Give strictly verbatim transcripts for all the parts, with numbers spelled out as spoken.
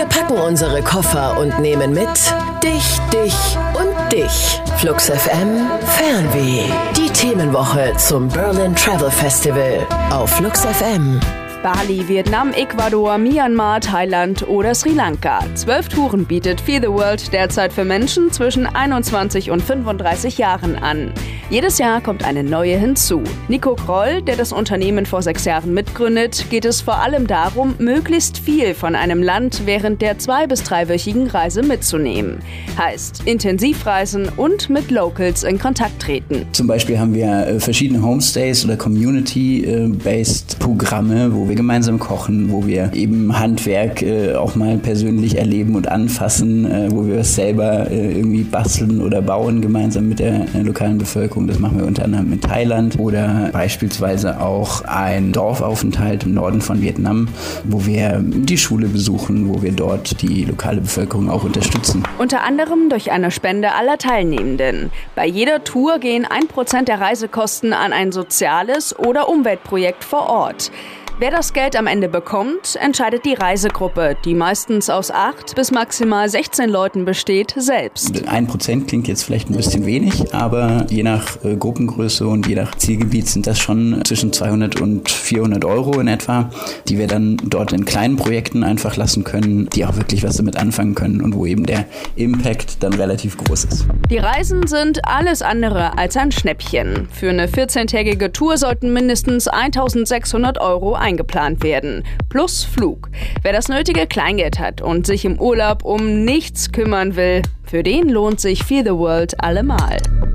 Wir packen unsere Koffer und nehmen mit dich, dich und dich. Flux F M Fernweh. Die Themenwoche zum Berlin Travel Festival auf Flux F M. Bali, Vietnam, Ecuador, Myanmar, Thailand oder Sri Lanka. Zwölf Touren bietet Feed the World derzeit für Menschen zwischen einundzwanzig und fünfunddreißig Jahren an. Jedes Jahr kommt eine neue hinzu. Nico Kroll, der das Unternehmen vor sechs Jahren mitgründet, geht es vor allem darum, möglichst viel von einem Land während der zwei- bis dreiwöchigen Reise mitzunehmen. Heißt, intensiv reisen und mit Locals in Kontakt treten. Zum Beispiel haben wir verschiedene Homestays oder Community-based Programme, wo wir gemeinsam kochen, wo wir eben Handwerk äh, auch mal persönlich erleben und anfassen, äh, wo wir es selber äh, irgendwie basteln oder bauen gemeinsam mit der äh, lokalen Bevölkerung. Das machen wir unter anderem in Thailand oder beispielsweise auch ein Dorfaufenthalt im Norden von Vietnam, wo wir die Schule besuchen, wo wir dort die lokale Bevölkerung auch unterstützen. Unter anderem durch eine Spende aller Teilnehmenden. Bei jeder Tour gehen ein Prozent der Reisekosten an ein soziales oder Umweltprojekt vor Ort. Wer das Geld am Ende bekommt, entscheidet die Reisegruppe, die meistens aus acht bis maximal sechzehn Leuten besteht, selbst. Ein Prozent klingt jetzt vielleicht ein bisschen wenig, aber je nach äh, Gruppengröße und je nach Zielgebiet sind das schon zwischen zweihundert und vierhundert Euro in etwa, die wir dann dort in kleinen Projekten einfach lassen können, die auch wirklich was damit anfangen können und wo eben der Impact dann relativ groß ist. Die Reisen sind alles andere als ein Schnäppchen. Für eine vierzehntägige Tour sollten mindestens eintausendsechshundert Euro eingeplant werden. Plus Flug. Wer das nötige Kleingeld hat und sich im Urlaub um nichts kümmern will, für den lohnt sich Feed the World allemal.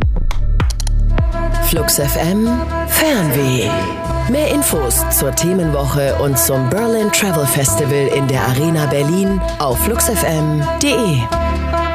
Flux F M Fernweh. Mehr Infos zur Themenwoche und zum Berlin Travel Festival in der Arena Berlin auf flux f m punkt d e.